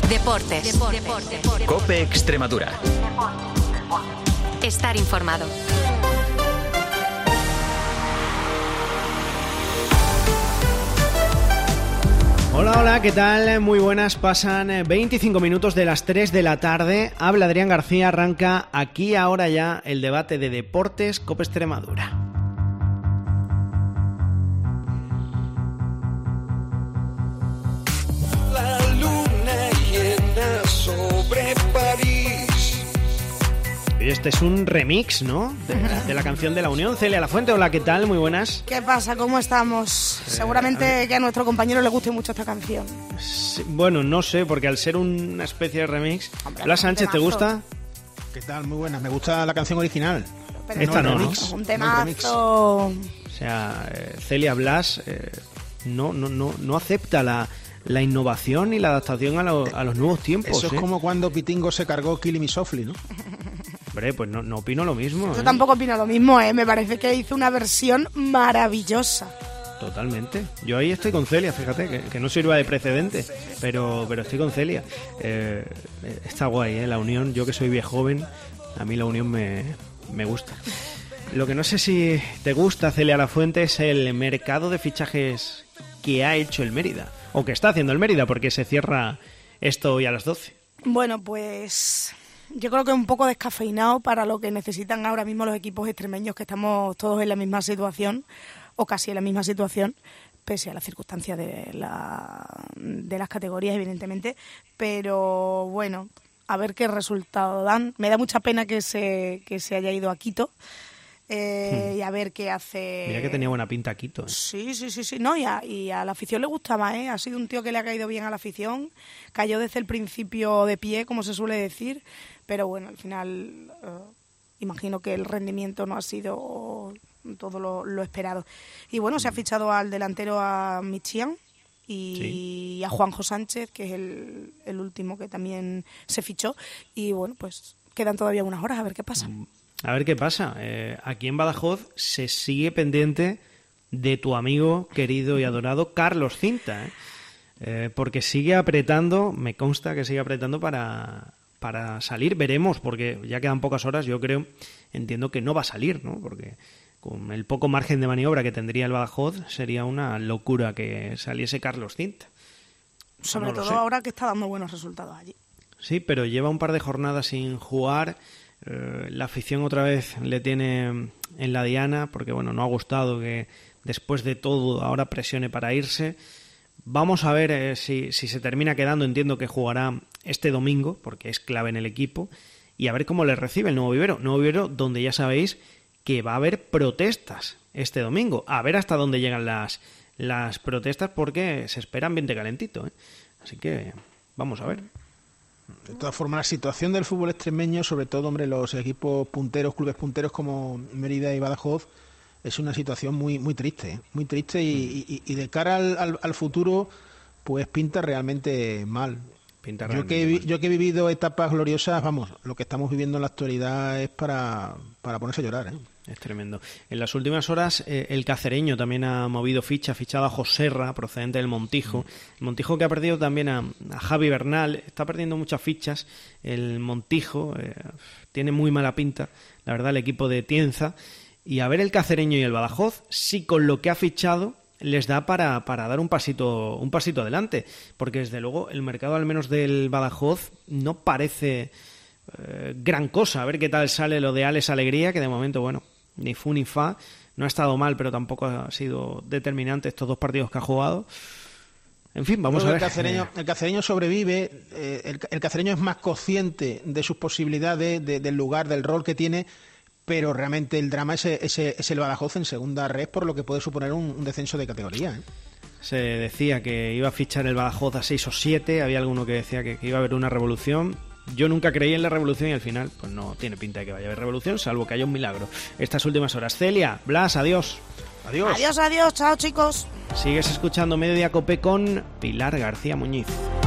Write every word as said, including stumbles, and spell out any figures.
Deportes. Deportes. COPE Extremadura. Estar informado. Hola, hola, ¿qué tal? Muy buenas, pasan veinticinco minutos de las tres de la tarde. Habla Adrián García, arranca aquí ahora ya el debate de Deportes COPE Extremadura. La luna llena sobre París. Y este es un remix, ¿no? De, de la canción de La Unión. Celia Lafuente, hola, ¿qué tal? Muy buenas. ¿Qué pasa? ¿Cómo estamos? Eh, Seguramente a que a nuestro compañero le guste mucho esta canción. Sí, bueno, no sé, porque al ser una especie de remix... Hombre, Blas Sánchez, ¿te gusta? ¿Qué tal? Muy buena. Me gusta la canción original. Pero Esta no, remix. ¿no? Un No temazo. O sea, eh, Celia Blas eh, no, no, no, no acepta la, la innovación y la adaptación a, lo- a los nuevos tiempos. Eso es ¿eh? como cuando Pitingo se cargó Killing Me Softly, ¿no? Hombre, pues no, no opino lo mismo. Yo ¿eh? tampoco opino lo mismo, ¿eh? Me parece que hizo una versión maravillosa. Totalmente. Yo ahí estoy con Celia, fíjate, que, que no sirva de precedente, pero, pero estoy con Celia. Eh, está guay, ¿eh? La Unión, yo que soy viejo joven, a mí la Unión me, me gusta. Lo que no sé si te gusta, Celia Lafuente, es el mercado de fichajes que ha hecho el Mérida, o que está haciendo el Mérida, porque se cierra esto hoy a las doce. Bueno, pues yo creo que un poco descafeinado para lo que necesitan ahora mismo los equipos extremeños, que estamos todos en la misma situación, o casi en la misma situación, pese a las circunstancias de, la, de las categorías, evidentemente. Pero bueno, a ver qué resultado dan. Me da mucha pena que se, que se haya ido a Quito. Eh, y a ver qué hace. Mira que tenía buena pinta Quito, ¿eh? Sí, sí, sí, sí. No, y a, y a la afición le gustaba, ¿eh? Ha sido un tío que le ha caído bien a la afición. Cayó desde el principio de pie, como se suele decir. Pero bueno, al final eh, imagino que el rendimiento no ha sido todo lo, lo esperado. Y bueno, se ha fichado al delantero, a Michian, y Sí. a Juanjo Sánchez, que es el, el último que también se fichó. Y bueno, pues quedan todavía unas horas a ver qué pasa. A ver qué pasa. Eh, aquí en Badajoz se sigue pendiente de tu amigo querido y adorado Carlos Cinta, ¿eh? Eh, porque sigue apretando, me consta que sigue apretando para, para salir. Veremos, porque ya quedan pocas horas. Yo creo, entiendo que no va a salir, ¿no? Porque con el poco margen de maniobra que tendría el Badajoz sería una locura que saliese Carlos Cinta. Sobre No lo todo sé. ahora que está dando buenos resultados allí. Sí, pero lleva un par de jornadas sin jugar. Eh, la afición otra vez le tiene en la diana, porque bueno, no ha gustado que después de todo ahora presione para irse. Vamos a ver eh, si, si se termina quedando. Entiendo que jugará este domingo, porque es clave en el equipo, y a ver cómo le recibe el Nuevo Vivero. Nuevo Vivero, donde ya sabéis que va a haber protestas este domingo. A ver hasta dónde llegan las, las protestas, porque se espera ambiente calentito, ¿eh? Así que vamos a ver. De todas formas, la situación del fútbol extremeño, sobre todo, hombre, los equipos punteros, clubes punteros como Mérida y Badajoz, es una situación muy muy triste, ¿eh? Muy triste y, y, y de cara al, al, al futuro, pues pinta realmente mal. Pinta Yo realmente que, he vi- mal. yo que he vivido etapas gloriosas, vamos, lo que estamos viviendo en la actualidad es para, para ponerse a llorar, ¿eh? Es tremendo. En las últimas horas, eh, el cacereño también ha movido ficha, ha fichado a Joserra, procedente del Montijo. El Montijo que ha perdido también a, a Javi Bernal, está perdiendo muchas fichas. El Montijo eh, tiene muy mala pinta, la verdad, el equipo de Tienza. Y a ver el cacereño y el Badajoz, si con lo que ha fichado les da para, para dar un pasito, un pasito adelante. Porque desde luego el mercado, al menos del Badajoz, no parece eh, gran cosa. A ver qué tal sale lo de Alex Alegría, que de momento, bueno, ni fu ni fa, no ha estado mal, pero tampoco ha sido determinante estos dos partidos que ha jugado. En fin, vamos Creo a que ver. El cacereño, el cacereño sobrevive, eh, el, el cacereño es más consciente de sus posibilidades, de- del lugar, del rol que tiene, pero realmente el drama es, es, es el Badajoz en segunda red, por lo que puede suponer un, un descenso de categoría, ¿eh? Se decía que iba a fichar el Badajoz a seis o siete, había alguno que decía que, que iba a haber una revolución. Yo nunca creí en la revolución y al final pues no tiene pinta de que vaya a haber revolución, salvo que haya un milagro. Estas últimas horas. Celia, Blas, adiós. Adiós. Adiós, adiós, chao chicos. Sigues escuchando Mediodía Cope con Pilar García Muñiz.